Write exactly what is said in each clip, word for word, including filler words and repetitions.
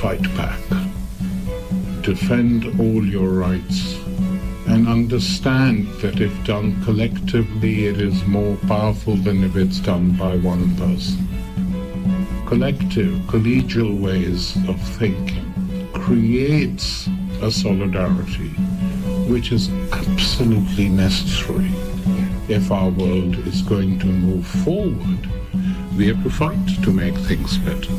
fight back. Defend all your rights and understand that if done collectively, it is more powerful than if it's done by one person. Collective, collegial ways of thinking creates a solidarity which is absolutely necessary if our world is going to move forward. We have to fight to make things better.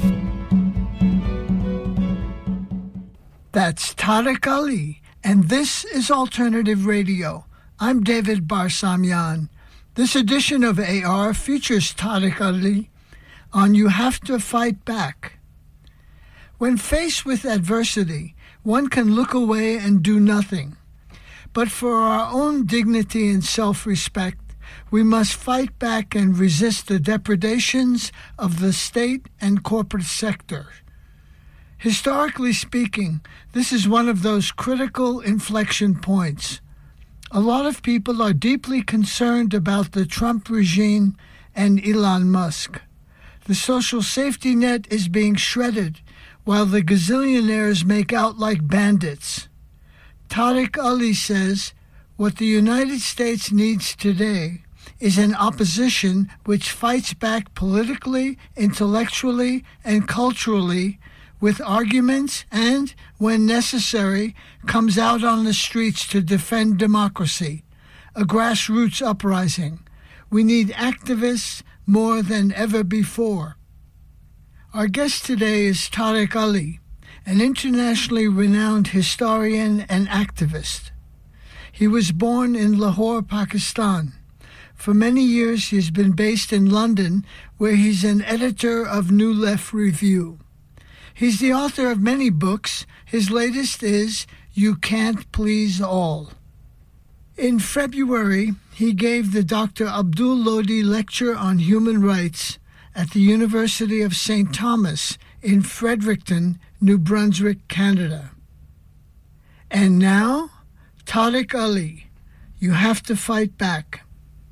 That's Tariq Ali, and this is Alternative Radio. I'm David Barsamian. This edition of A R features Tariq Ali on You Have to Fight Back. When faced with adversity, one can look away and do nothing. But for our own dignity and self-respect, we must fight back and resist the depredations of the state and corporate sector. Historically speaking, this is one of those critical inflection points. A lot of people are deeply concerned about the Trump regime and Elon Musk. The social safety net is being shredded while the gazillionaires make out like bandits. Tariq Ali says, what the United States needs today is an opposition which fights back politically, intellectually, and culturally with arguments and, when necessary, comes out on the streets to defend democracy, a grassroots uprising. We need activists more than ever before. Our guest today is Tariq Ali, an internationally renowned historian and activist. He was born in Lahore, Pakistan. For many years, he has been based in London, where he's an editor of New Left Review. He's the author of many books. His latest is You Can't Please All. In February, he gave the Doctor Abdul Lodi Lecture on Human Rights at the University of Saint Thomas in Fredericton, New Brunswick, Canada. And now, Tariq Ali, You Have to Fight Back.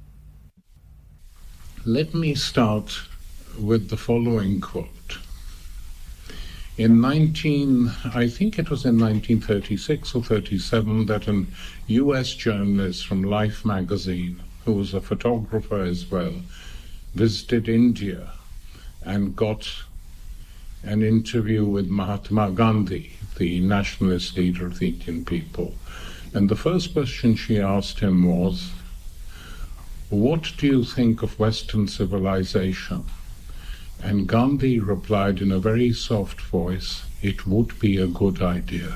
Let me start with the following quote. In nineteen, I think it was in nineteen thirty-six or thirty-seven, that an U S journalist from Life magazine, who was a photographer as well, visited India and got an interview with Mahatma Gandhi, the nationalist leader of the Indian people. And the first question she asked him was, what do you think of Western civilization? And Gandhi replied in a very soft voice, it would be a good idea.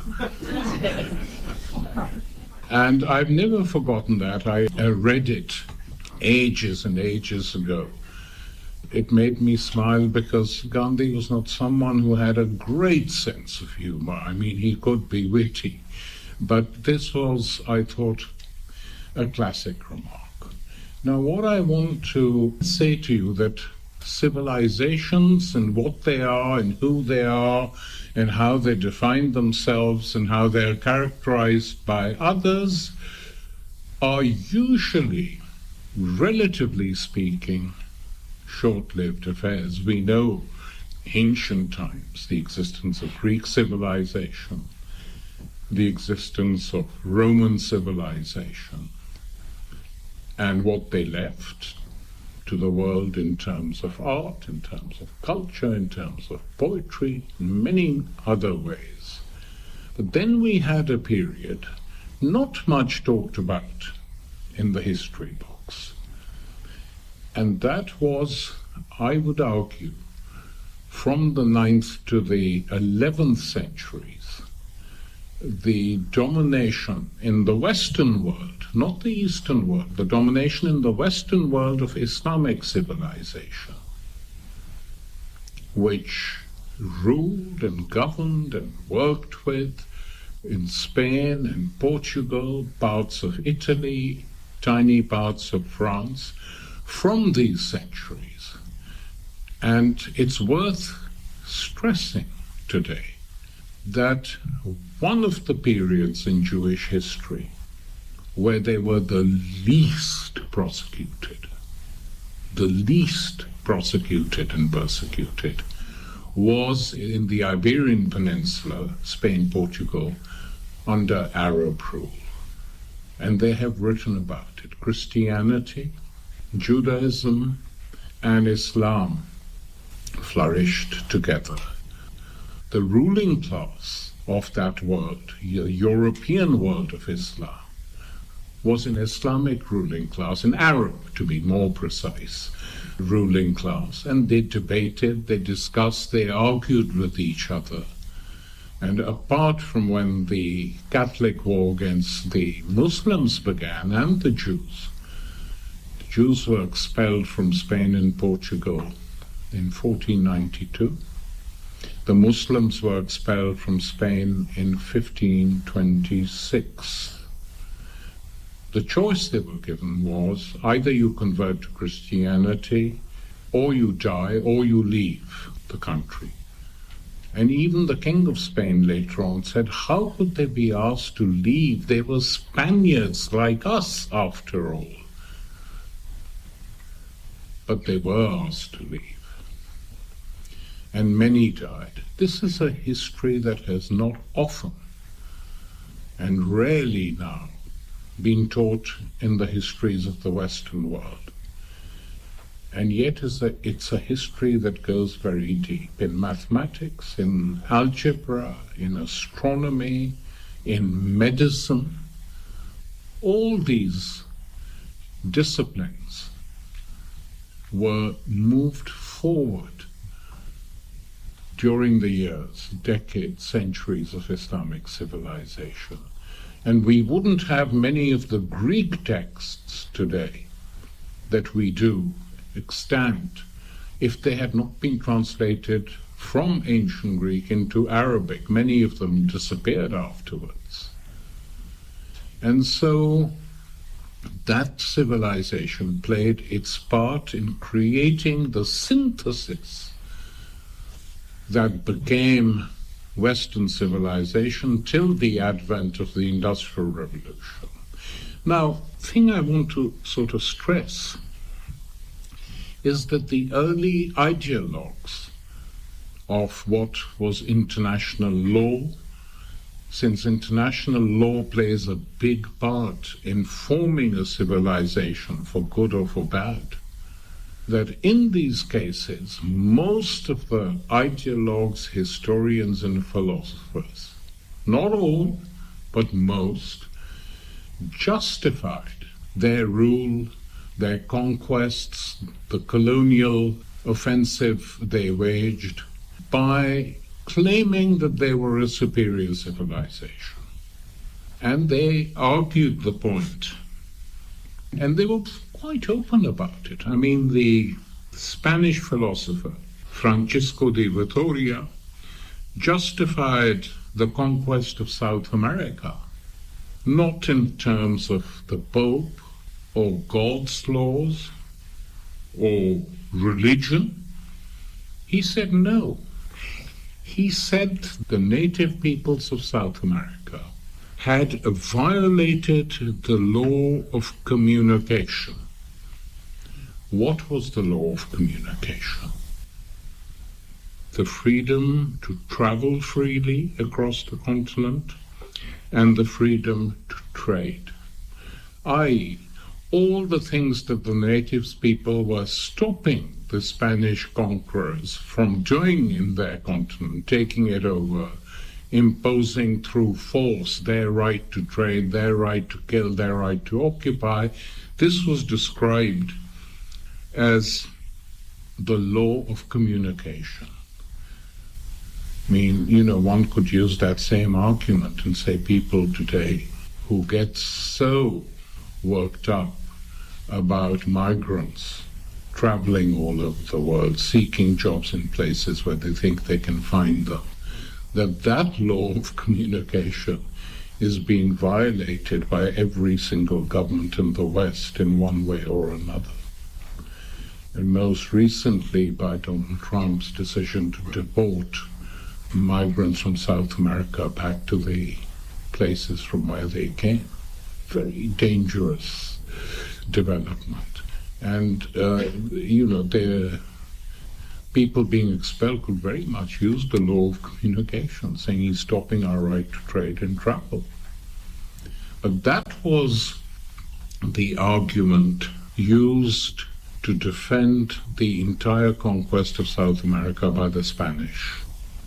And I've never forgotten that. I read it ages and ages ago. It made me smile because Gandhi was not someone who had a great sense of humor. I mean, he could be witty. But this was, I thought, a classic remark. Now, what I want to say to you that civilizations and what they are and who they are and how they define themselves and how they're characterized by others are usually, relatively speaking, short-lived affairs. We know ancient times, the existence of Greek civilization, the existence of Roman civilization, and what they left to the world in terms of art, in terms of culture, in terms of poetry, in many other ways. But then we had a period not much talked about in the history books. And that was, I would argue, from the ninth to the eleventh centuries, the domination in the Western world, not the Eastern world, the domination in the Western world of Islamic civilization, which ruled and governed and worked with in Spain and Portugal, parts of Italy, tiny parts of France, from these centuries. And it's worth stressing today that one of the periods in Jewish history where they were the least prosecuted, the least prosecuted and persecuted, was in the Iberian Peninsula, Spain, Portugal, under Arab rule. And they have written about it. Christianity, Judaism, and Islam flourished together. The ruling class of that world, the European world of Islam, was an Islamic ruling class, an Arab, to be more precise, ruling class. And they debated, they discussed, they argued with each other. And apart from when the Catholic war against the Muslims began, and the Jews, the Jews were expelled from Spain and Portugal in fourteen ninety-two. The Muslims were expelled from Spain in fifteen twenty-six. The choice they were given was either you convert to Christianity, or you die, or you leave the country. And even the King of Spain later on said, how could they be asked to leave? They were Spaniards like us, after all. But they were asked to leave. And many died. This is a history that has not often, and rarely now, been taught in the histories of the Western world. And yet it's a, it's a history that goes very deep in mathematics, in algebra, in astronomy, in medicine. All these disciplines were moved forward during the years, decades, centuries of Islamic civilization. And we wouldn't have many of the Greek texts today that we do extant if they had not been translated from ancient Greek into Arabic. Many of them disappeared afterwards. And so that civilization played its part in creating the synthesis that became Western civilization till the advent of the Industrial Revolution. Now, the thing I want to sort of stress is that the early ideologues of what was international law, since international law plays a big part in forming a civilization for good or for bad, that in these cases, most of the ideologues, historians, and philosophers, not all, but most, justified their rule, their conquests, the colonial offensive they waged, by claiming that they were a superior civilization. And they argued the point. And they were quite open about it. I mean, the Spanish philosopher Francisco de Vitoria justified the conquest of South America not in terms of the Pope or God's laws or religion. He said no. He said the native peoples of South America had violated the law of communication. What was the law of communication? The freedom to travel freely across the continent and the freedom to trade, that is, all the things that the natives people were stopping the Spanish conquerors from doing in their continent, taking it over, imposing through force their right to trade, their right to kill, their right to occupy. This was described as the law of communication. I mean, you know, one could use that same argument and say people today who get so worked up about migrants traveling all over the world, seeking jobs in places where they think they can find them, that that law of communication is being violated by every single government in the West in one way or another. And most recently by Donald Trump's decision to deport migrants from South America back to the places from where they came. Very dangerous development. And, uh, you know, the, people being expelled could very much use the law of communication, saying he's stopping our right to trade and travel. But that was the argument used to defend the entire conquest of South America by the Spanish.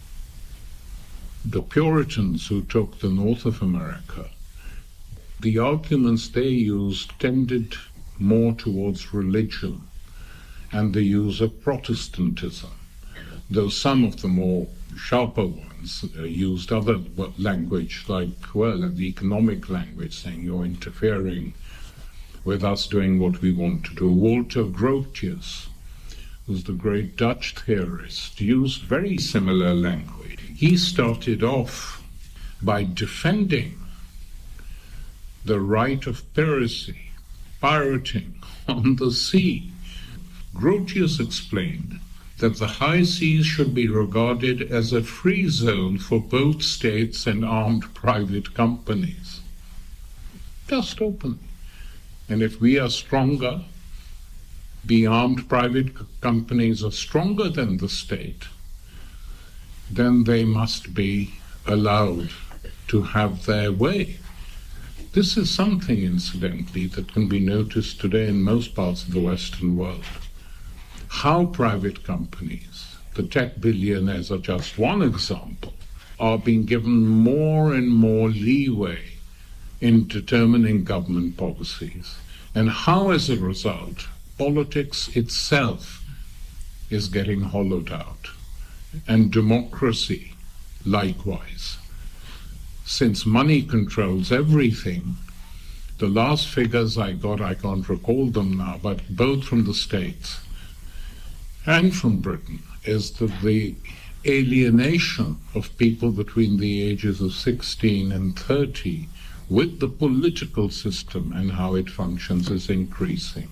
The Puritans who took the north of America, the arguments they used tended more towards religion and the use of Protestantism, though some of the more sharper ones uh, used other language, like, well, the economic language, saying you're interfering with us doing what we want to do. Walter Grotius, who's the great Dutch theorist, used very similar language. He started off by defending the right of piracy, pirating on the sea. Grotius explained that the high seas should be regarded as a free zone for both states and armed private companies. Just open. And if we are stronger, the armed private companies are stronger than the state, then they must be allowed to have their way. This is something, incidentally, that can be noticed today in most parts of the Western world. How private companies, the tech billionaires are just one example, are being given more and more leeway in determining government policies, and how, as a result, politics itself is getting hollowed out, and democracy likewise. Since money controls everything, the last figures I got, I can't recall them now, but both from the States and from Britain, is that the alienation of people between the ages of sixteen and thirty with the political system and how it functions is increasing.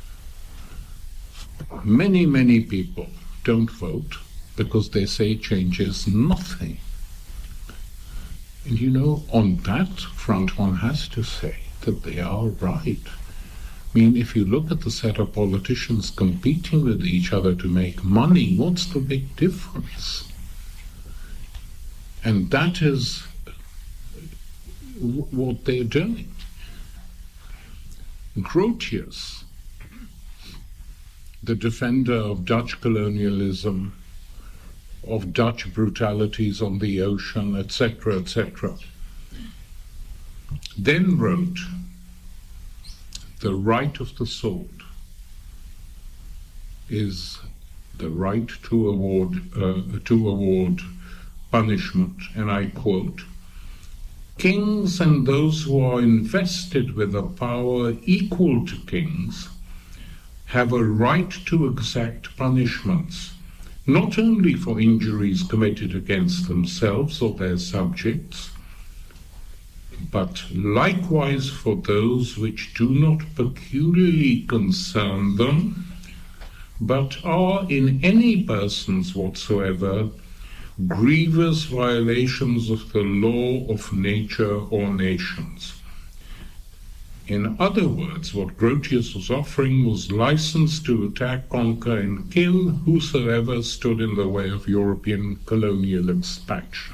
Many, many people don't vote because they say it changes nothing. And you know, on that front, one has to say that they are right. I mean, if you look at the set of politicians competing with each other to make money, what's the big difference? And that is w- what they're doing. Grotius, the defender of Dutch colonialism, of Dutch brutalities on the ocean, et cetera, et cetera, then wrote, "The right of the sword is the right to award uh, to award punishment," and I quote, "Kings and those who are invested with a power equal to kings have a right to exact punishments, not only for injuries committed against themselves or their subjects, but likewise for those which do not peculiarly concern them, but are in any persons whatsoever grievous violations of the law of nature or nations." In other words, what Grotius was offering was license to attack, conquer, and kill whosoever stood in the way of European colonial expansion.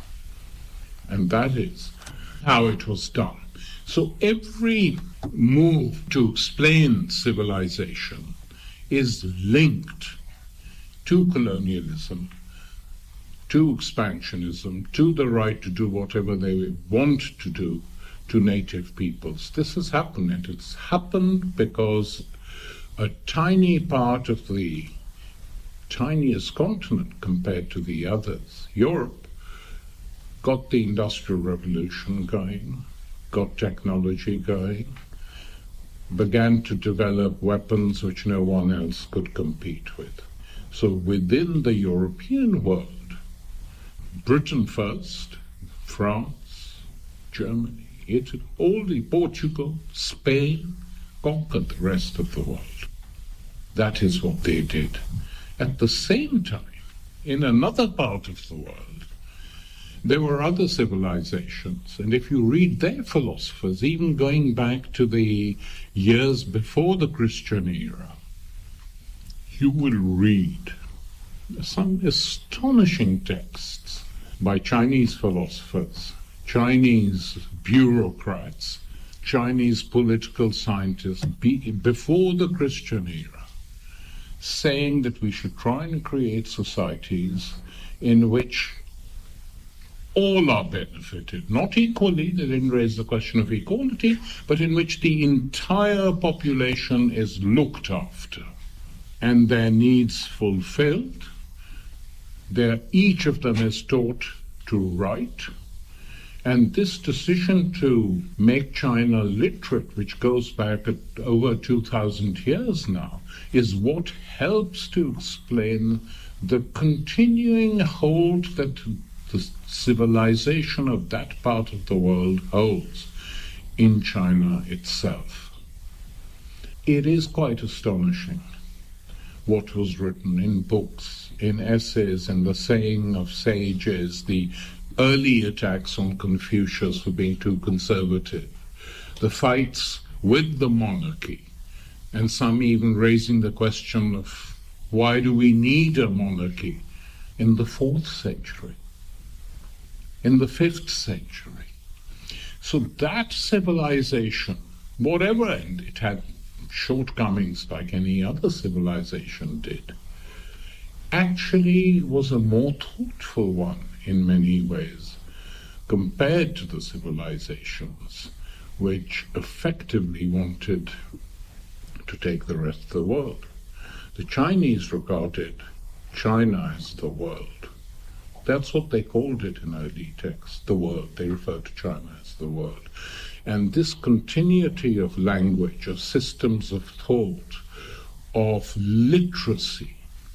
And that is how it was done. So every move to explain civilization is linked to colonialism, to expansionism, to the right to do whatever they want to do to native peoples. This has happened, and it's happened because a tiny part of the tiniest continent compared to the others, Europe, got the Industrial Revolution going, got technology going, began to develop weapons which no one else could compete with. So within the European world, Britain first, France, Germany, Italy, all the Portugal, Spain, conquered the rest of the world. That is what they did. At the same time, in another part of the world, there were other civilizations, and if you read their philosophers, even going back to the years before the Christian era, you will read some astonishing texts by Chinese philosophers, Chinese bureaucrats, Chinese political scientists be, before the Christian era, saying that we should try and create societies in which all are benefited, not equally, they didn't raise the question of equality, but in which the entire population is looked after and their needs fulfilled. They're, each of them is taught to write. And this decision to make China literate, which goes back at over two thousand years now, is what helps to explain the continuing hold that the civilization of that part of the world holds in China itself. It is quite astonishing what was written in books, in essays, and the saying of sages, the early attacks on Confucius for being too conservative, the fights with the monarchy, and some even raising the question of why do we need a monarchy in the fourth century, in the fifth century. So that civilization, whatever, and it had shortcomings like any other civilization did, actually was a more thoughtful one in many ways compared to the civilizations which effectively wanted to take the rest of the world. The Chinese regarded China as the world. That's what they called it in early texts, the world. They referred to China as the world. And this continuity of language, of systems of thought, of literacy,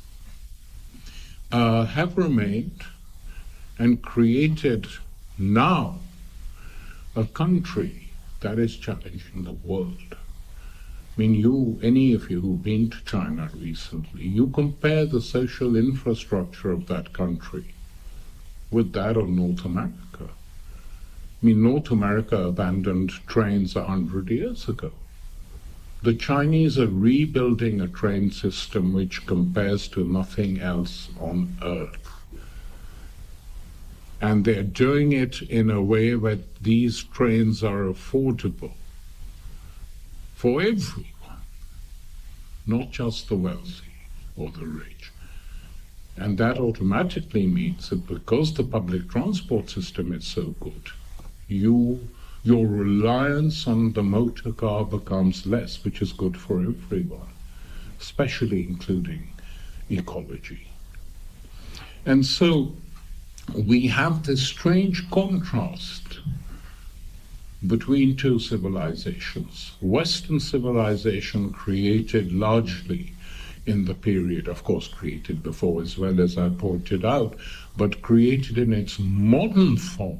uh, have remained and created now a country that is challenging the world. I mean, you, any of you who've been to China recently, you compare the social infrastructure of that country with that of North America. I mean, North America abandoned trains a hundred years ago. The Chinese are rebuilding a train system which compares to nothing else on earth. And they're doing it in a way where these trains are affordable for everyone, not just the wealthy or the rich. And that automatically means that because the public transport system is so good, you, your reliance on the motor car becomes less, which is good for everyone, especially including ecology. And so we have this strange contrast between two civilizations. Western civilization created largely in the period, of course created before as well, as I pointed out, but created in its modern form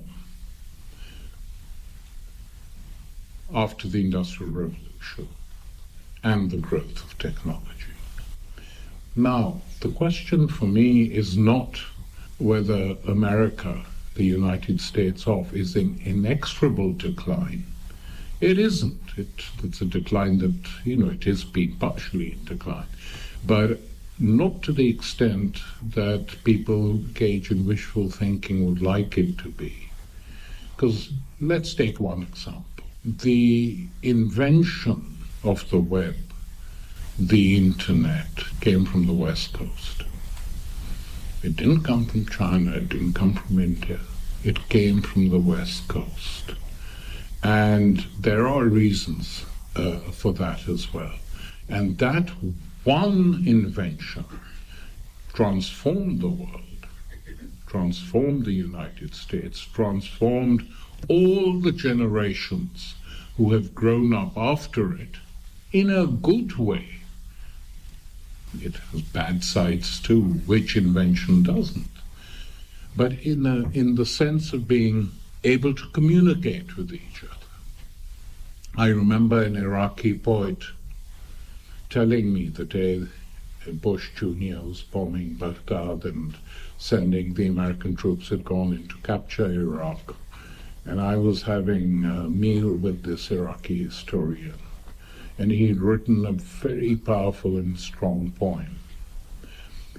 after the Industrial Revolution and the growth of technology. Now, the question for me is not whether America, the United States of, is in inexorable decline. It isn't. It, it's a decline that, you know, it is being partially in decline, but not to the extent that people who engage in wishful thinking would like it to be. Because let's take one example. The invention of the web, the internet, came from the West Coast. It didn't come from China, it didn't come from India. It came from the West Coast. And there are reasons uh, for that as well. And that one invention transformed the world, transformed the United States, transformed all the generations who have grown up after it in a good way. It has bad sides too, which invention doesn't? But in, a, in the sense of being able to communicate with each other. I remember an Iraqi poet telling me the day Bush Junior was bombing Baghdad and sending the American troops had gone in to capture Iraq. And I was having a meal with this Iraqi historian. And he had written a very powerful and strong poem.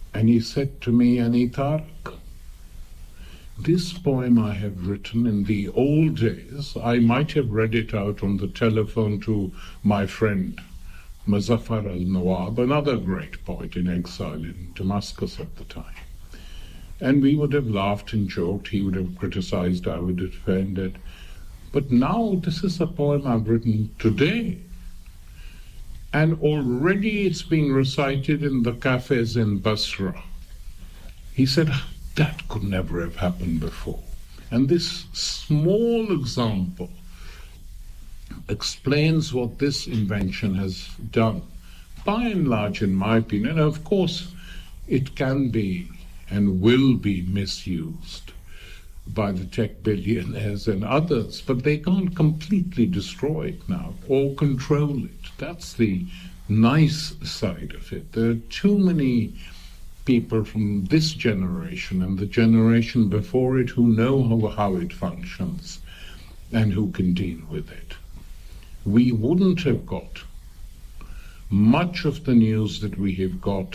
And he said to me, Ani Tariq, this poem I have written in the old days, I might have read it out on the telephone to my friend Muzaffar al-Nawab, another great poet in exile in Damascus at the time. And we would have laughed and joked, he would have criticized, I would have defended. But now this is a poem I've written today. And already it's being recited in the cafes in Basra. He said, that could never have happened before. And this small example explains what this invention has done. By and large, in my opinion, and of course, it can be and will be misused by the tech billionaires and others, but they can't completely destroy it now or control it. That's the nice side of it. There are too many people from this generation and the generation before it who know how, how it functions and who can deal with it. We wouldn't have got much of the news that we have got,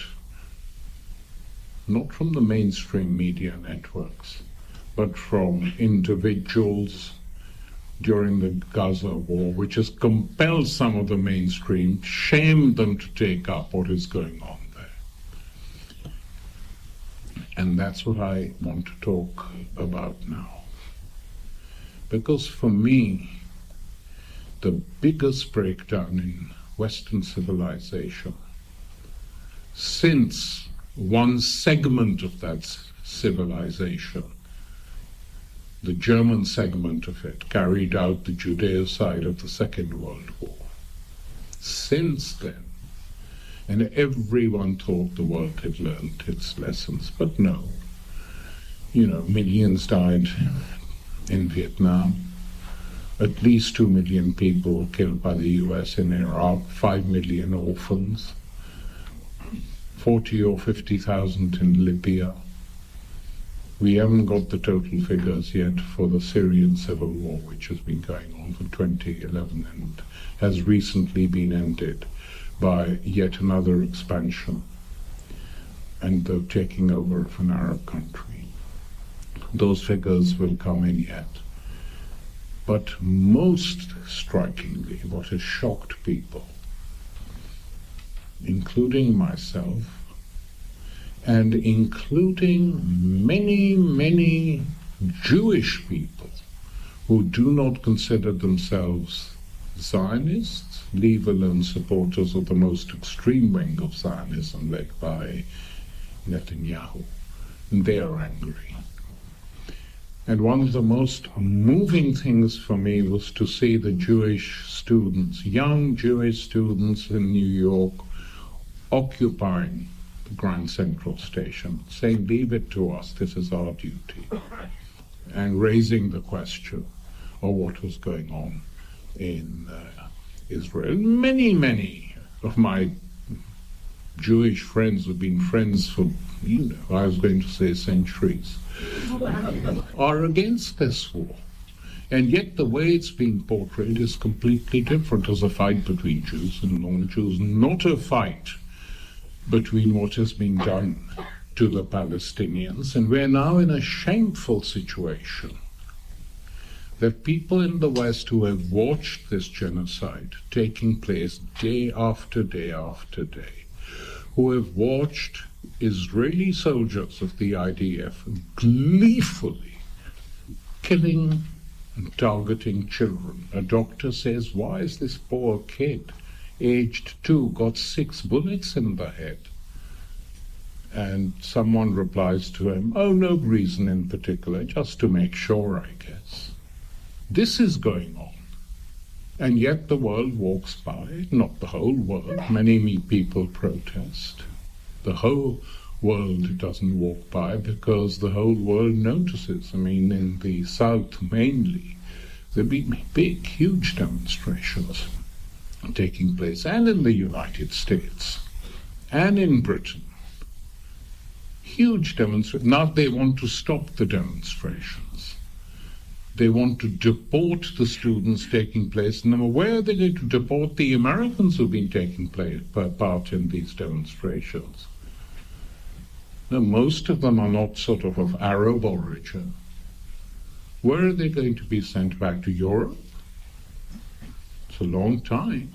not from the mainstream media networks, but from individuals during the Gaza war, which has compelled some of the mainstream, shamed them to take up what is going on there. And that's what I want to talk about now. Because for me, the biggest breakdown in Western civilization, since one segment of that civilization, the German segment of it, carried out the Judeo-side of the Second World War. Since then, and everyone thought the world had learned its lessons, but no. You know, millions died in Vietnam. At least two million people were killed by the U S in Iraq, five million orphans, forty or fifty thousand in Libya. We haven't got the total figures yet for the Syrian civil war, which has been going on for twenty eleven and has recently been ended by yet another expansion and the taking over of an Arab country. Those figures will come in yet. But most strikingly, what has shocked people, including myself, and including many, many Jewish people who do not consider themselves Zionists, leave alone supporters of the most extreme wing of Zionism led by Netanyahu. And they are angry. And one of the most moving things for me was to see the Jewish students, young Jewish students in New York, occupying the Grand Central Station, saying, leave it to us, this is our duty, and raising the question of what was going on in uh, Israel. Many, many of my Jewish friends who've been friends for, you know, I was going to say centuries, are against this war. And yet the way it's being portrayed is completely different as a fight between Jews and non-Jews, not a fight between what is being done to the Palestinians. And we're now in a shameful situation that people in the West who have watched this genocide taking place day after day after day, who have watched Israeli soldiers of the I D F gleefully killing and targeting children. A doctor says, why is this poor kid, aged two, got six bullets in the head? And someone replies to him, oh, no reason in particular, just to make sure, I guess. This is going on. And yet the world walks by, not the whole world. Many people protest. The whole world doesn't walk by because the whole world notices. I mean, in the South mainly, there have been big, huge demonstrations taking place, and in the United States, and in Britain. Huge demonstrations. Now they want to stop the demonstrations. They want to deport the students taking place. And where are they going to deport the Americans who've been taking place, part in these demonstrations? Now, most of them are not sort of of Arab origin. Where are they going to be sent back to Europe? It's a long time.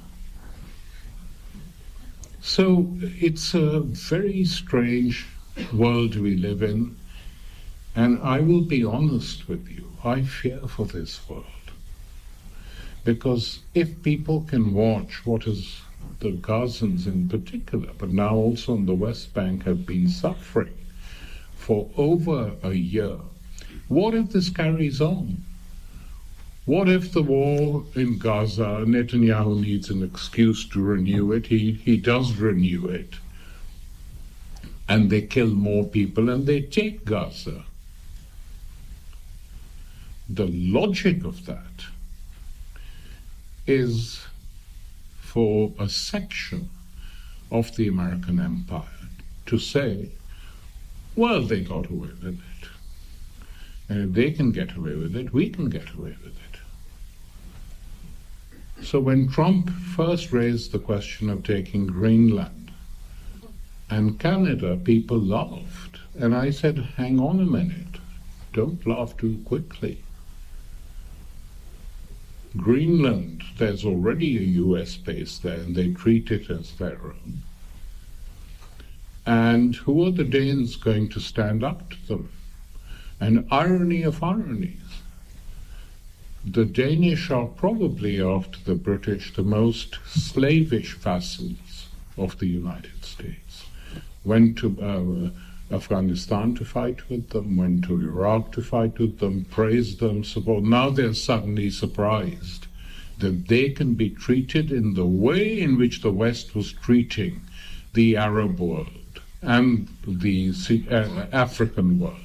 So it's a very strange world we live in, and I will be honest with you, I fear for this world. Because if people can watch what is the Gazans in particular, but now also on the West Bank, have been suffering for over a year, what if this carries on? What if the war in Gaza, Netanyahu needs an excuse to renew it, he, he does renew it, and they kill more people and they take Gaza? The logic of that is for a section of the American empire to say, well, they got away with it. And if they can get away with it, we can get away with it. So when Trump first raised the question of taking Greenland and Canada, people laughed. And I said, hang on a minute, don't laugh too quickly. Greenland, there's already a U S base there, and they treat it as their own. And who are the Danes going to stand up to them? An irony of ironies. The Danish are probably, after the British, the most slavish vassals of the United States. Went to uh, Afghanistan to fight with them, went to Iraq to fight with them, praised them, support. Now they're suddenly surprised that they can be treated in the way in which the West was treating the Arab world and the uh, African world.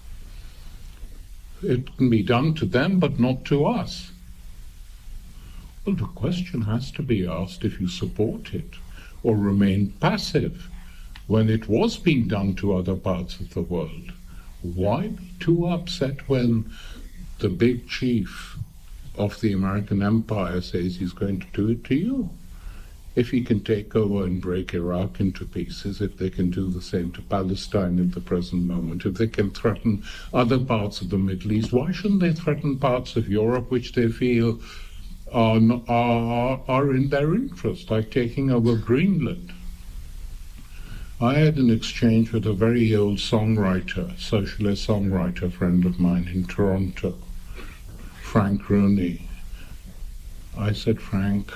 It can be done to them, but not to us. Well, the question has to be asked if you support it or remain passive when it was being done to other parts of the world. Why be too upset when the big chief of the American empire says he's going to do it to you? If he can take over and break Iraq into pieces, if they can do the same to Palestine at the present moment, if they can threaten other parts of the Middle East, why shouldn't they threaten parts of Europe which they feel are, are, are in their interest, like taking over Greenland? I had an exchange with a very old songwriter, socialist songwriter friend of mine in Toronto, Frank Rooney. I said, Frank,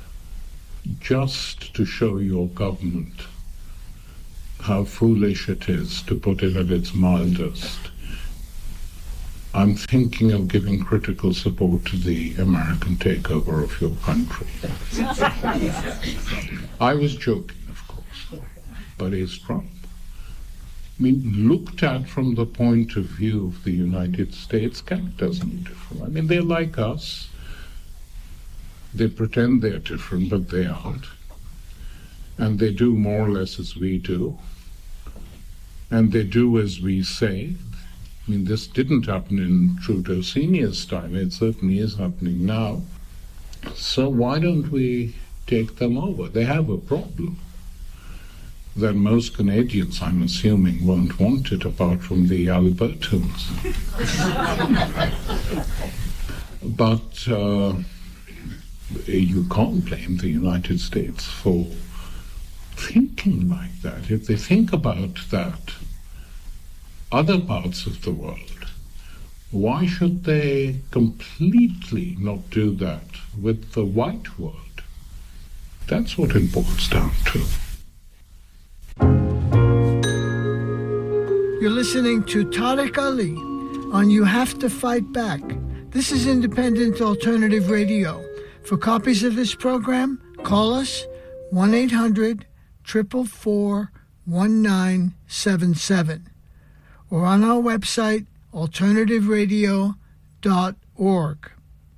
just to show your government how foolish it is, to put it at its mildest, I'm thinking of giving critical support to the American takeover of your country. I was joking, of course, but it's Trump. I mean, looked at from the point of view of the United States, Canada's no different. I mean, they're like us. They pretend they're different, but they aren't. And they do more or less as we do. And they do as we say. I mean, this didn't happen in Trudeau Senior's time. It certainly is happening now. So why don't we take them over? They have a problem that most Canadians, I'm assuming, won't want it, apart from the Albertans. But uh, you can't blame the United States for thinking like that. If they think about that, other parts of the world, why should they completely not do that with the white world? That's what it boils down to. You're listening to Tariq Ali on You Have to Fight Back. This is Independent Alternative Radio. For copies of this program, call us one eight hundred, four four four, one nine seven seven or on our website, alternative radio dot org.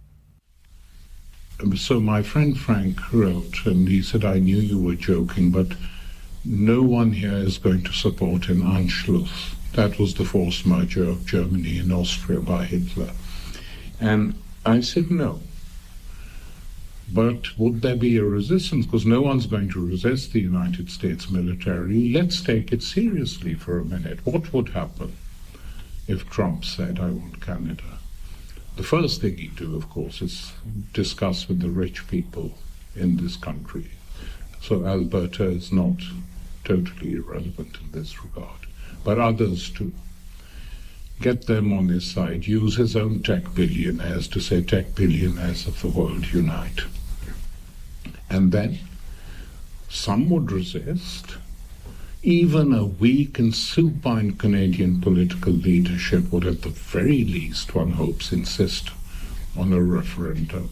So my friend Frank wrote, and he said, I knew you were joking, but no one here is going to support an Anschluss. That was the forced merger of Germany and Austria by Hitler. And I said, no. But would there be a resistance? Because no one's going to resist the United States militarily. Let's take it seriously for a minute. What would happen if Trump said, I want Canada? The first thing he'd do, of course, is discuss with the rich people in this country. So Alberta is not totally irrelevant in this regard, but others too. Get them on his side, use his own tech billionaires to say, tech billionaires of the world, unite. And then some would resist. Even a weak and supine Canadian political leadership would at the very least, one hopes, insist on a referendum.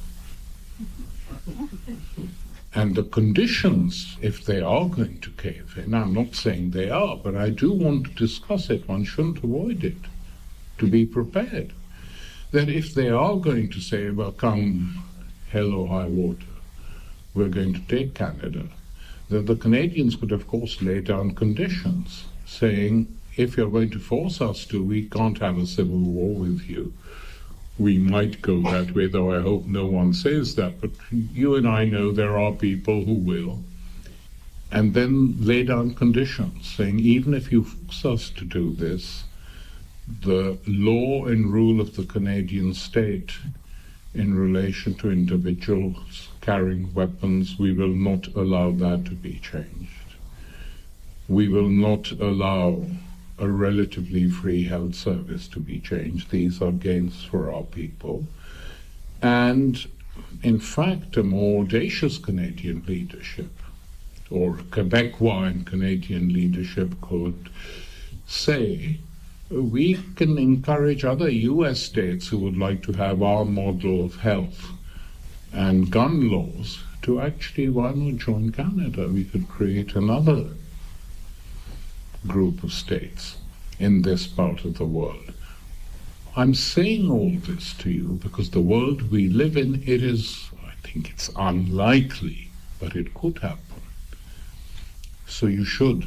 And the conditions, if they are going to cave in, I'm not saying they are, but I do want to discuss it, one shouldn't avoid it, to be prepared, that if they are going to say, well, come hell or high water, we're going to take Canada, that the Canadians could, of course, lay down conditions, saying, if you're going to force us to, we can't have a civil war with you. We might go that way, though I hope no one says that, but you and I know there are people who will. And then lay down conditions, saying, even if you force us to do this, the law and rule of the Canadian state in relation to individuals carrying weapons, we will not allow that to be changed. We will not allow a relatively free health service to be changed. These are gains for our people. And in fact, a more audacious Canadian leadership, or Quebecois and Canadian leadership, could say, we can encourage other U S states who would like to have our model of health and gun laws to actually, why not join Canada? We could create another group of states in this part of the world. I'm saying all this to you because the world we live in, it is, I think it's unlikely, but it could happen. So you should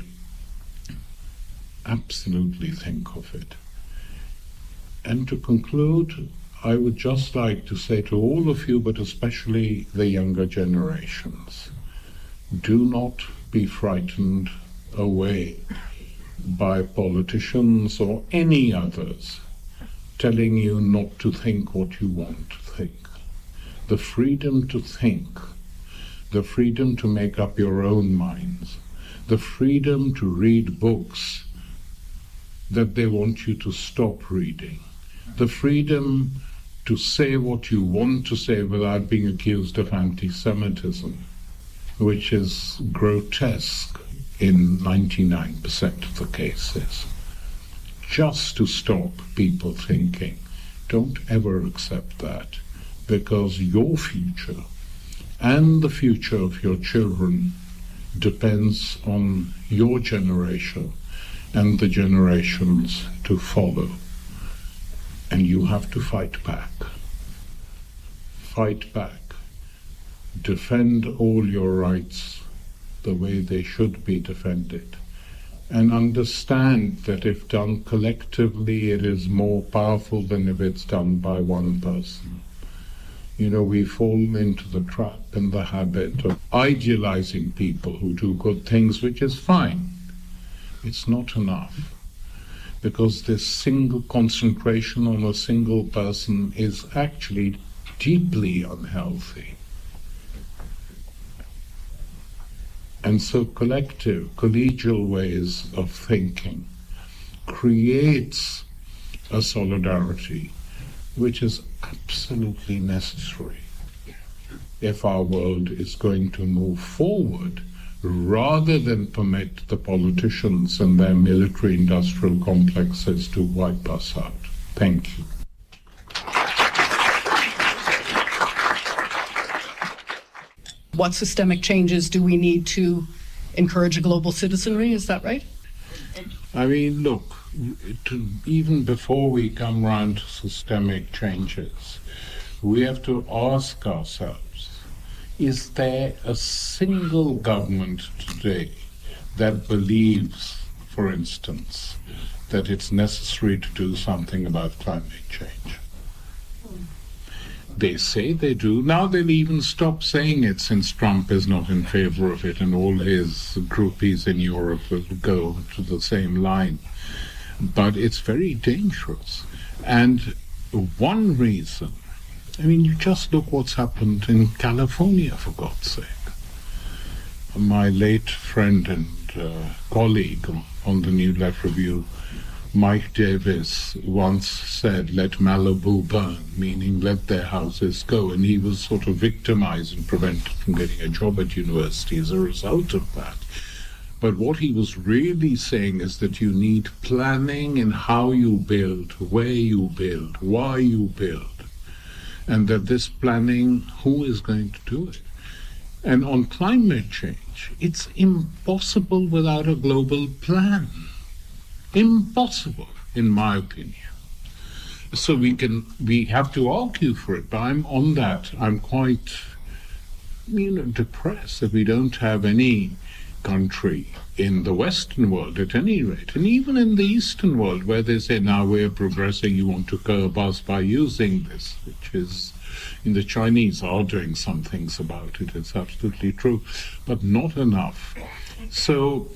absolutely think of it. And to conclude, I would just like to say to all of you, but especially the younger generations, do not be frightened away by politicians or any others telling you not to think what you want to think. The freedom to think, the freedom to make up your own minds, the freedom to read books that they want you to stop reading, the freedom to say what you want to say without being accused of anti-Semitism, which is grotesque in ninety-nine percent of the cases. Just to stop people thinking. Don't ever accept that, because your future and the future of your children depends on your generation and the generations to follow. And you have to fight back. Fight back. Defend all your rights the way they should be defended. And understand that if done collectively, it is more powerful than if it's done by one person. You know, we fall into the trap and the habit of idealizing people who do good things, which is fine. It's not enough. Because this single concentration on a single person is actually deeply unhealthy. And so collective, collegial ways of thinking creates a solidarity which is absolutely necessary if our world is going to move forward, rather than permit the politicians and their military-industrial complexes to wipe us out. Thank you. What systemic changes do we need to encourage a global citizenry? Is that right? I mean, look, to, even before we come round to systemic changes, we have to ask ourselves, is there a single government today that believes, for instance, that it's necessary to do something about climate change? They say they do. Now they'll even stop saying it since Trump is not in favor of it, and all his groupies in Europe will go to the same line. But it's very dangerous. And one reason, I mean, you just look what's happened in California, for God's sake. My late friend and uh, colleague on the New Left Review, Mike Davis, once said, let Malibu burn, meaning let their houses go. And he was sort of victimized and prevented from getting a job at university as a result of that. But what he was really saying is that you need planning in how you build, where you build, why you build. And that this planning, who is going to do it? And on climate change, it's impossible without a global plan. Impossible, in my opinion. So we can, we have to argue for it, but I'm on that. I'm quite, you know, depressed that we don't have any country in the Western world, at any rate, and even in the Eastern world, where they say, now we're progressing, you want to curb us by using this, which is, in the Chinese are doing some things about it, it's absolutely true, but not enough. So,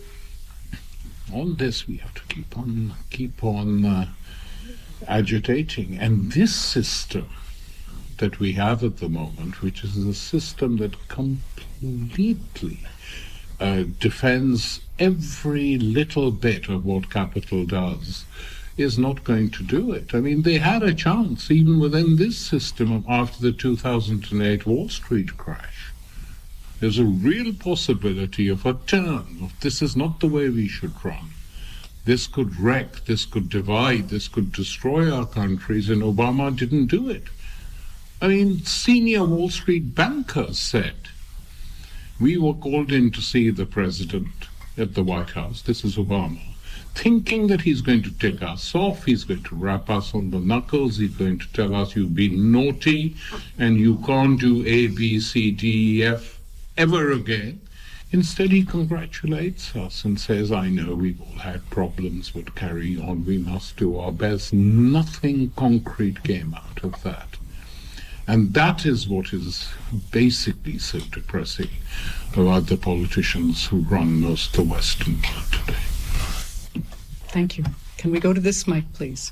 on this we have to keep on, keep on uh, agitating, and this system that we have at the moment, which is a system that completely Uh, defends every little bit of what capital does, is not going to do it. I mean, they had a chance, even within this system, after the two thousand eight Wall Street crash. There's a real possibility of a turn, of this is not the way we should run. This could wreck, this could divide, this could destroy our countries, and Obama didn't do it. I mean, senior Wall Street bankers said, we were called in to see the president at the White House, this is Obama, thinking that he's going to take us off, he's going to rap us on the knuckles, he's going to tell us you've been naughty and you can't do A, B, C, D, E, F ever again. Instead, he congratulates us and says, I know we've all had problems, but carry on, we must do our best. Nothing concrete came out of that. And that is what is basically so depressing about the politicians who run most of the Western world today. Thank you. Can we go to this mic, please?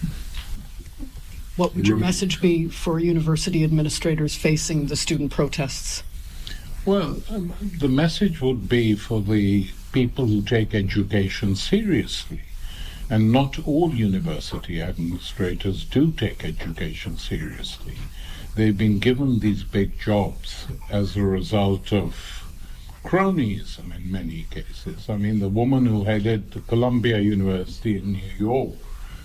What would your message be for university administrators facing the student protests? Well, um, the message would be for the people who take education seriously. And not all university administrators do take education seriously. They've been given these big jobs as a result of cronyism in many cases. I mean, the woman who headed the Columbia University in New York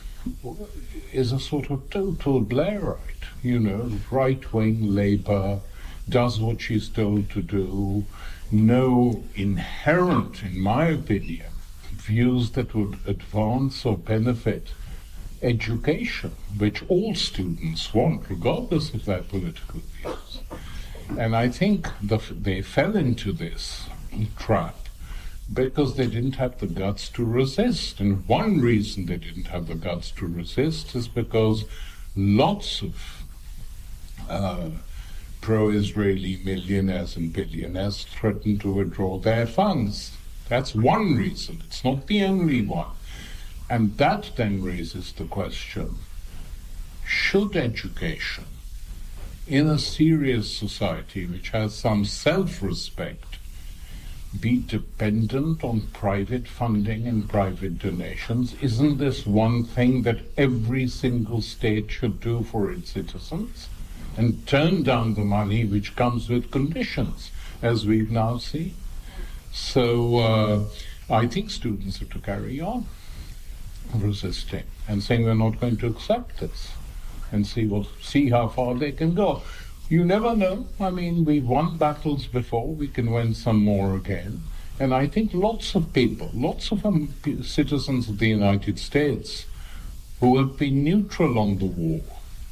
is a sort of total Blairite, you know, right-wing labor, does what she's told to do, no inherent, in my opinion, views that would advance or benefit education, which all students want, regardless of their political views. And I think the, they fell into this trap because they didn't have the guts to resist. And one reason they didn't have the guts to resist is because lots of uh, pro-Israeli millionaires and billionaires threatened to withdraw their funds. That's one reason. It's not the only one. And that then raises the question, should education in a serious society which has some self-respect be dependent on private funding and private donations? Isn't this one thing that every single state should do for its citizens and turn down the money which comes with conditions, as we've now seen? So uh, I think students have to carry on resisting and saying we're not going to accept this and see what see how far they can go. You never know. I mean, we've won battles before, we can win some more again. And I think lots of people, lots of um, citizens of the United States who have been neutral on the war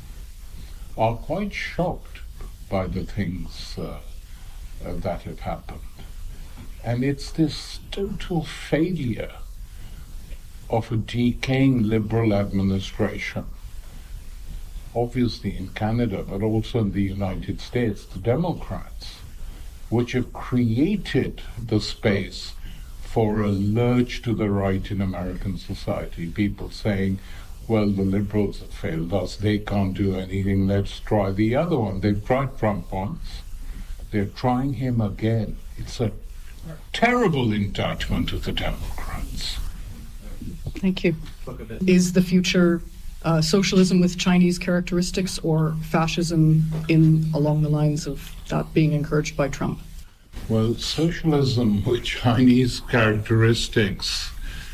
are quite shocked by the things uh, uh, that have happened. And it's this total failure of a decaying liberal administration obviously in Canada, but also in the United States, the Democrats, which have created the space for a lurch to the right in American society. People saying, well, the liberals have failed us, they can't do anything, let's try the other one. They've tried Trump once, they're trying him again. It's a terrible indictment of the Democrats. Thank you. Is the future uh, socialism with Chinese characteristics or fascism in along the lines of that being encouraged by Trump? Well, socialism with Chinese characteristics,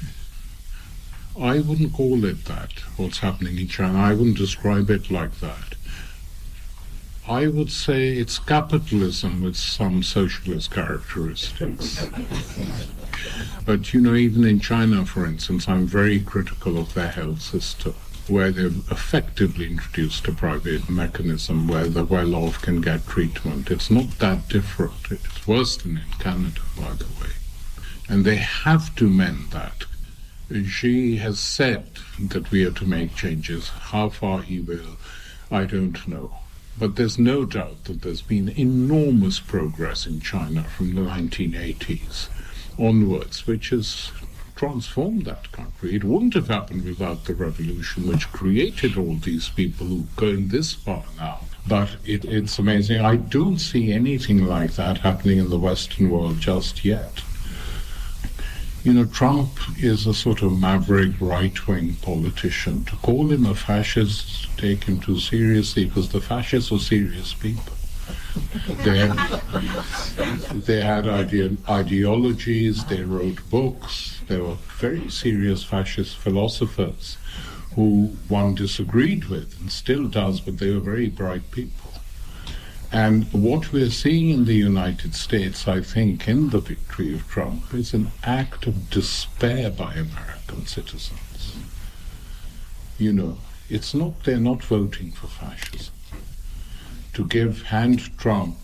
I wouldn't call it that, what's happening in China. I wouldn't describe it like that. I would say it's capitalism with some socialist characteristics. But, you know, even in China, for instance, I'm very critical of their health system, where they've effectively introduced a private mechanism where the well-off can get treatment. It's not that different. It's worse than in Canada, by the way. And they have to mend that. Xi has said that we are to make changes. How far he will, I don't know. But there's no doubt that there's been enormous progress in China from the nineteen eighties onwards, which has transformed that country. It wouldn't have happened without the revolution, which created all these people who are going this far now. But it, it's amazing. I don't see anything like that happening in the Western world just yet. You know, Trump is a sort of maverick right-wing politician. To call him a fascist, take him too seriously, because the fascists are serious people. They had, they had ide- ideologies, they wrote books, they were very serious fascist philosophers who one disagreed with and still does, but they were very bright people. And what we're seeing in the United States, I think, in the victory of Trump, is an act of despair by American citizens. You know, it's not, they're not voting for fascism. To give, hand Trump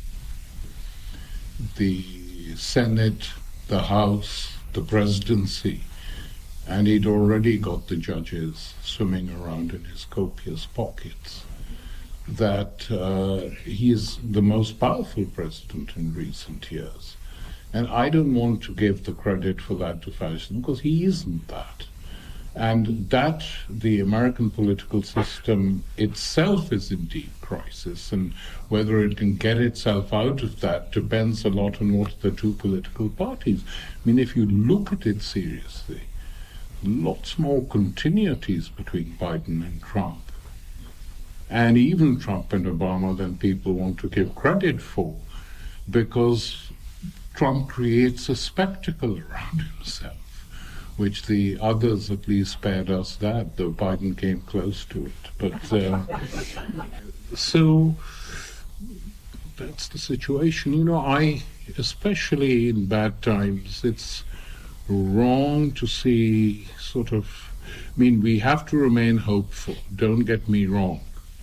the Senate, the House, the presidency, and he'd already got the judges swimming around in his copious pockets, that uh, he is the most powerful president in recent years. And I don't want to give the credit for that to fascism, because he isn't that. And that the American political system itself is in deep crisis, and whether it can get itself out of that depends a lot on what the two political parties. I mean, if you look at it seriously, lots more continuities between Biden and Trump, and even Trump and Obama, than people want to give credit for, because Trump creates a spectacle around himself, which the others at least spared us that, though Biden came close to it. But uh, so that's the situation. You know, I, especially in bad times, it's wrong to see sort of, I mean, we have to remain hopeful, don't get me wrong.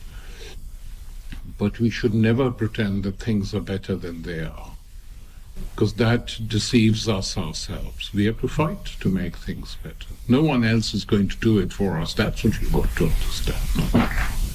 But we should never pretend that things are better than they are, because that deceives us ourselves. We have to fight to make things better. No one else is going to do it for us. That's what you've got to understand.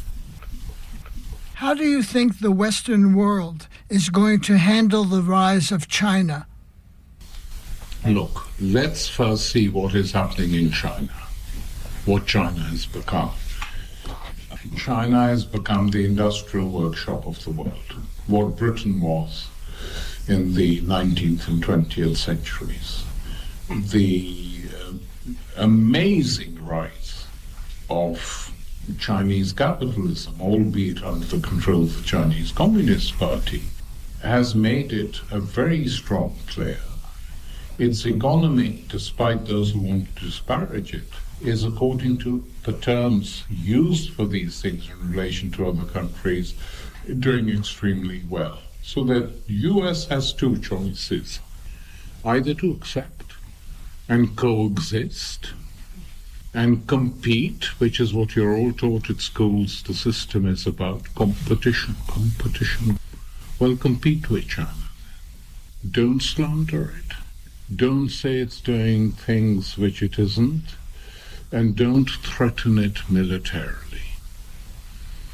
How do you think the Western world is going to handle the rise of China? Look, let's first see what is happening in China, what China has become. China has become the industrial workshop of the world, what Britain was in the nineteenth and twentieth centuries. The uh, amazing rise of Chinese capitalism, albeit under the control of the Chinese Communist Party, has made it a very strong player. Its economy, despite those who want to disparage it, is, according to the terms used for these things in relation to other countries, doing extremely well. So the U S has two choices, either to accept and coexist and compete, which is what you're all taught at schools the system is about, competition, competition. Well, compete with China. Don't slander it. Don't say it's doing things which it isn't, and don't threaten it militarily.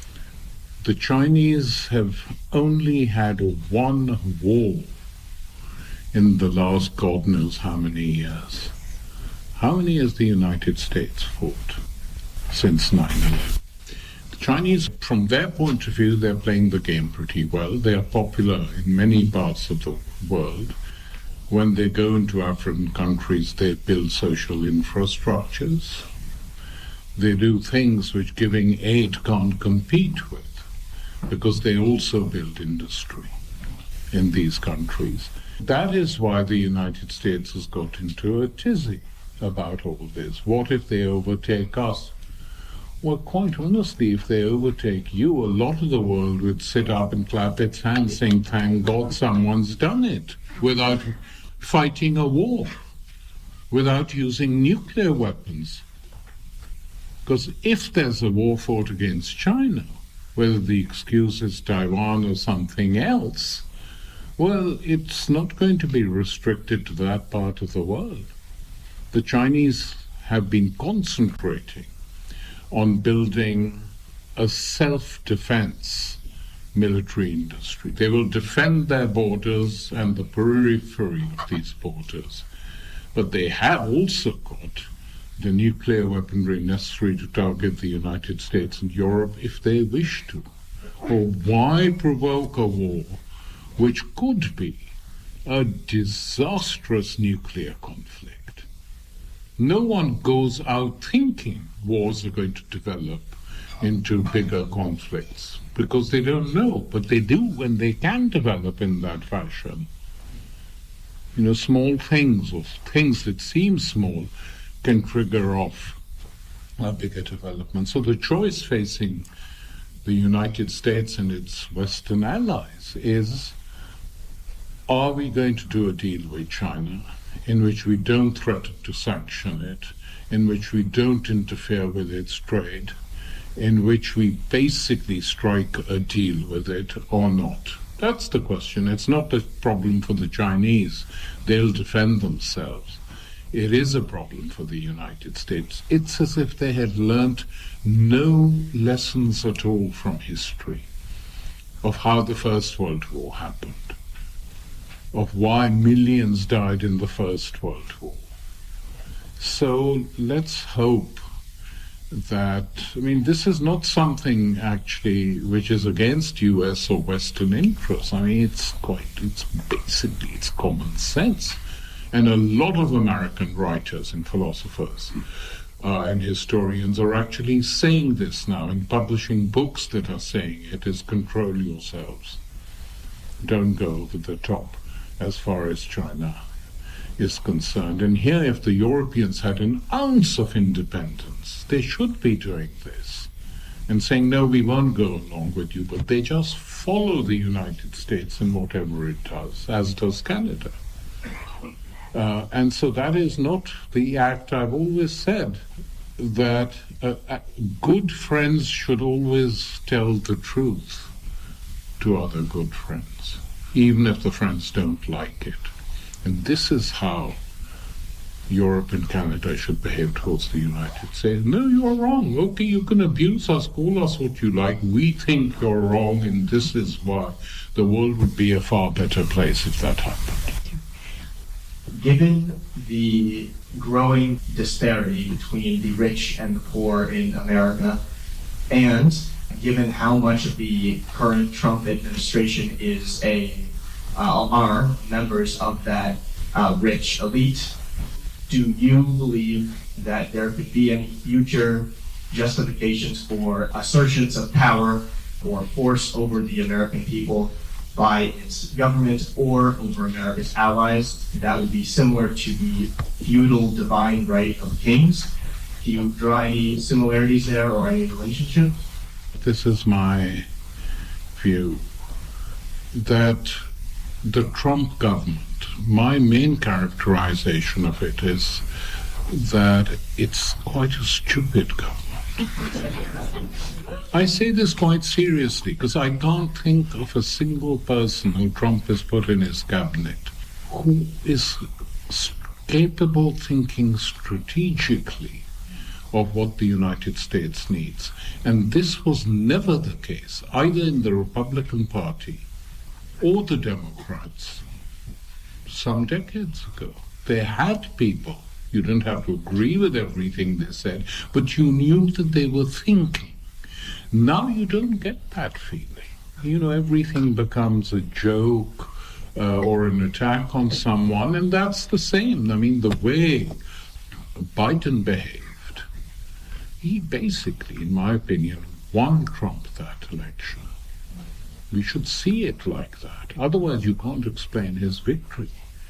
The Chinese have only had one war in the last God knows how many years. How many has the United States fought since nine eleven? The Chinese, from their point of view, they're playing the game pretty well. They are popular in many parts of the world. When they go into African countries, they build social infrastructures. They do things which giving aid can't compete with, because they also build industry in these countries. That is why the United States has got into a tizzy about all this. What if they overtake us? Well, quite honestly, if they overtake you, a lot of the world would sit up and clap its hands saying, thank God someone's done it, without fighting a war, without using nuclear weapons. Because if there's a war fought against China, whether the excuse is Taiwan or something else, well, it's not going to be restricted to that part of the world. The Chinese have been concentrating on building a self-defense military industry. They will defend their borders and the periphery of these borders, but they have also got the nuclear weaponry necessary to target the United States and Europe if they wish to. Or why provoke a war which could be a disastrous nuclear conflict? No one goes out thinking wars are going to develop into bigger conflicts, because they don't know, but they do when they can develop in that fashion. You know, small things, or things that seem small, can trigger off a bigger development. So the choice facing the United States and its Western allies is, are we going to do a deal with China in which we don't threaten to sanction it, in which we don't interfere with its trade, in which we basically strike a deal with it or not? That's the question. It's not a problem for the Chinese. They'll defend themselves. It is a problem for the United States. It's as if they had learnt no lessons at all from history of how the First World War happened, of why millions died in the First World War. So let's hope that, I mean, this is not something actually which is against U S or Western interests. I mean, it's quite, it's basically, it's common sense. And a lot of American writers and philosophers uh, and historians are actually saying this now and publishing books that are saying it is control yourselves. Don't go over the top as far as China is concerned. And here, if the Europeans had an ounce of independence, they should be doing this and saying, no, we won't go along with you, but they just follow the United States in whatever it does, as does Canada. Uh, and so that is not the act. I've always said that uh, uh, good friends should always tell the truth to other good friends, even if the friends don't like it. And this is how Europe and Canada should behave towards the United States. No, you're wrong. Okay, you can abuse us, call us what you like. We think you're wrong, and this is why the world would be a far better place if that happened. Given the growing disparity between the rich and the poor in America, and given how much of the current Trump administration is a uh, are members of that uh, rich elite, do you believe that there could be any future justifications for assertions of power or force over the American people by its government or over America's allies that would be similar to the feudal divine right of kings? Do you draw any similarities there or any relationship? This is my view, that the Trump government, my main characterization of it is that it's quite a stupid government. I say this quite seriously because I can't think of a single person who Trump has put in his cabinet who is capable thinking strategically of what the United States needs. And this was never the case, either in the Republican Party or the Democrats some decades ago. They had people. You didn't have to agree with everything they said, but you knew that they were thinking. Now you don't get that feeling. You know, everything becomes a joke uh, or an attack on someone, and that's the same. I mean, the way Biden behaved, he basically, in my opinion, won Trump that election. We should see it like that. Otherwise, you can't explain his victory.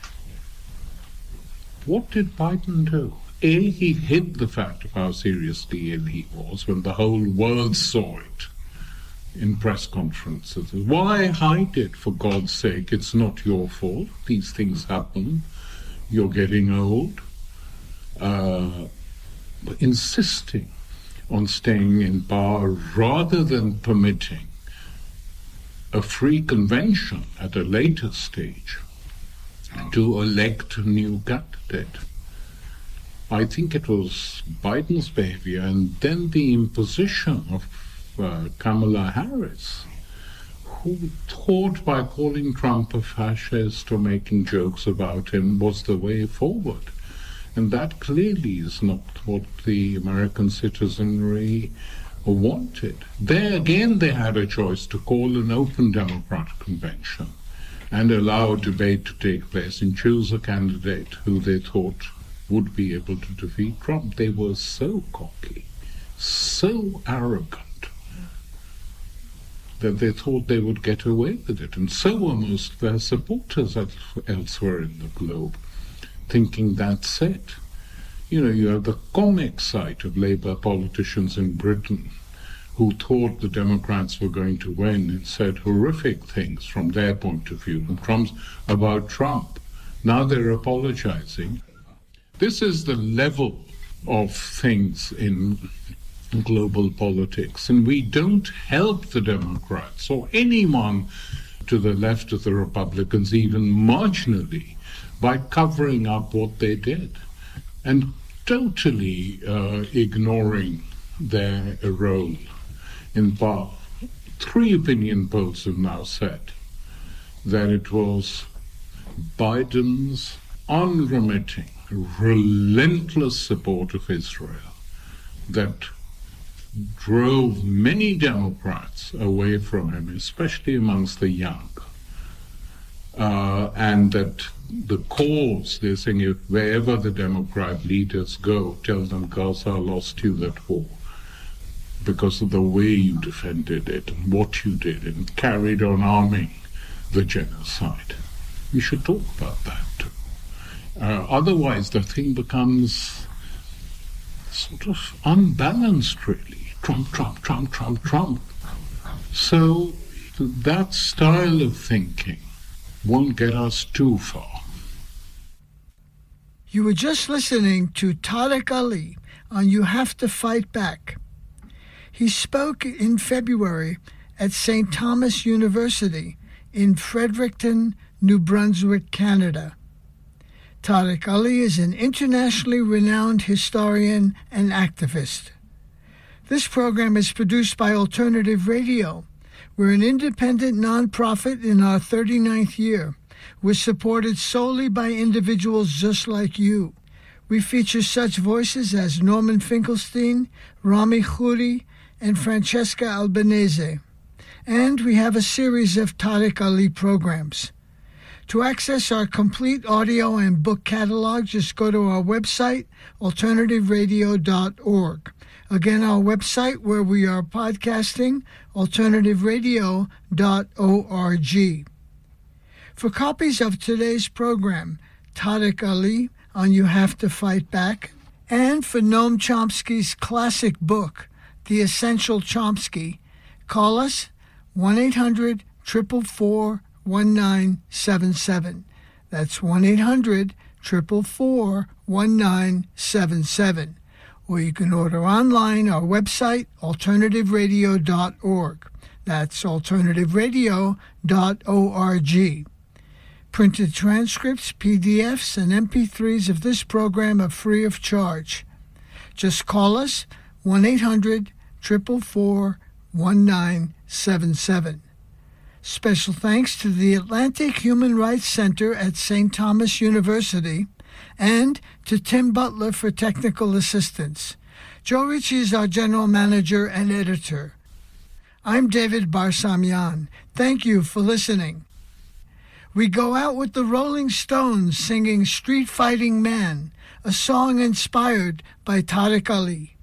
What did Biden do? A, he hid the fact of how seriously ill he was when the whole world saw it in press conferences. Why hide it, for God's sake? It's not your fault. These things happen. You're getting old. Uh, insisting on staying in power rather than permitting a free convention at a later stage to elect a new candidate. I think it was Biden's behavior and then the imposition of uh, Kamala Harris, who thought by calling Trump a fascist or making jokes about him was the way forward. And that clearly is not what the American citizenry wanted. There again they had a choice to call an open Democratic convention and allow a debate to take place and choose a candidate who they thought would be able to defeat Trump. They were so cocky, so arrogant, that they thought they would get away with it. And so were most of their supporters elsewhere in the globe, thinking that's it. You know, you have the comic side of Labour politicians in Britain who thought the Democrats were going to win and said horrific things from their point of view and Trump's about Trump. Now they're apologizing. This is the level of things in global politics, and we don't help the Democrats or anyone to the left of the Republicans, even marginally, by covering up what they did and totally uh, ignoring their role in power. Three opinion polls have now said that it was Biden's unremitting, relentless support of Israel that drove many Democrats away from him, especially amongst the young. Uh, and that the cause, they're saying, if wherever the Democrat leaders go, tell them Gaza lost you that war because of the way you defended it and what you did and carried on arming the genocide. We should talk about that too. Uh, otherwise, the thing becomes sort of unbalanced, really. Trump, Trump, Trump, Trump, Trump. So that style of thinking won't get us too far. You were just listening to Tariq Ali on You Have to Fight Back. He spoke in February at Saint Thomas University in Fredericton, New Brunswick, Canada. Tariq Ali is an internationally renowned historian and activist. This program is produced by Alternative Radio. We're an independent nonprofit in our thirty-ninth year. We're supported solely by individuals just like you. We feature such voices as Norman Finkelstein, Rami Khouri, and Francesca Albanese. And we have a series of Tariq Ali programs. To access our complete audio and book catalog, just go to our website, alternative radio dot org. Again, our website where we are podcasting, alternative radio dot org. For copies of today's program, Tariq Ali on You Have to Fight Back, and for Noam Chomsky's classic book, The Essential Chomsky, call us one eight hundred, four four four, one nine seven seven. That's one eight hundred, four four four, one nine seven seven. Or you can order online our website, alternative radio dot org. That's alternative radio dot org. Printed transcripts, P D Fs, and M P threes of this program are free of charge. Just call us one eight hundred, four four four, one nine seven seven. Special thanks to the Atlantic Human Rights Center at Saint Thomas University and to Tim Butler for technical assistance. Joe Ritchie is our general manager and editor. I'm David Barsamian. Thank you for listening. We go out with the Rolling Stones singing Street Fighting Man, a song inspired by Tariq Ali.